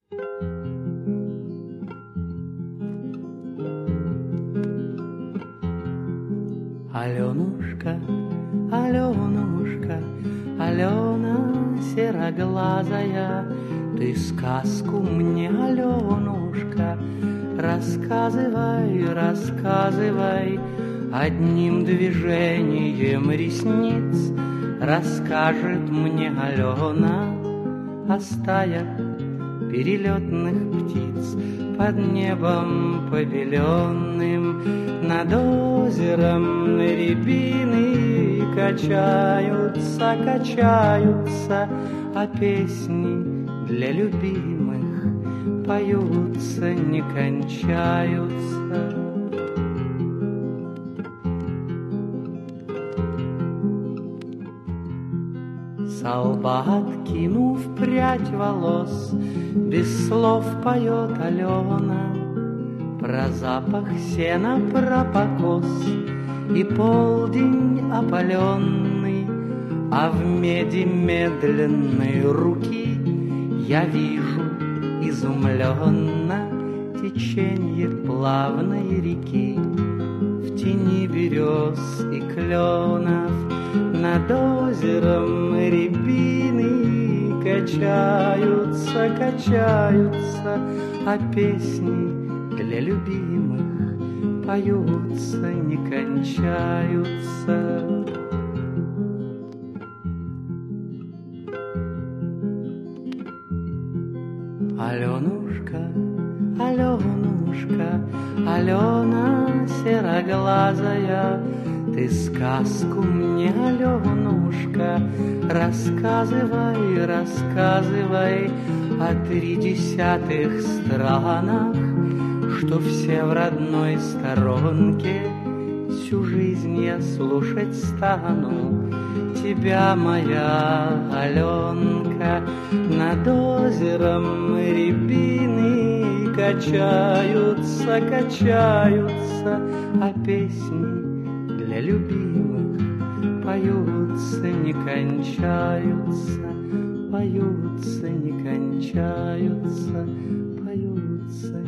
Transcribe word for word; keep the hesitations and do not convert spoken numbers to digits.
Аленушка, Аленушка, Алена сероглазая, ты сказку мне, Аленушка, рассказывай, рассказывай. Одним движением ресниц расскажет мне Алена о стаях перелетных птиц под небом побеленным. Над озером рябины качаются, качаются, а песни для любимых поются, не кончаются. Со лба откинув прядь волос, без слов поет Алена про запах сена, про покос и полдень опаленный, а в меди медленной руки я вижу изумленно теченье плавной реки. В тени берез и кленов над озером рябины качаются, качаются, а песни для любимых поются, не кончаются. Аленушка, Аленушка, Алена сероглазая, ты сказку мне, Аленушка, рассказывай, рассказывай о тридесятых странах, что все в родной сторонке. Всю жизнь я слушать стану тебя, моя Аленка. Над озером рябины качаются, качаются, а песни для любимых поются, не кончаются, поются, не кончаются, поются.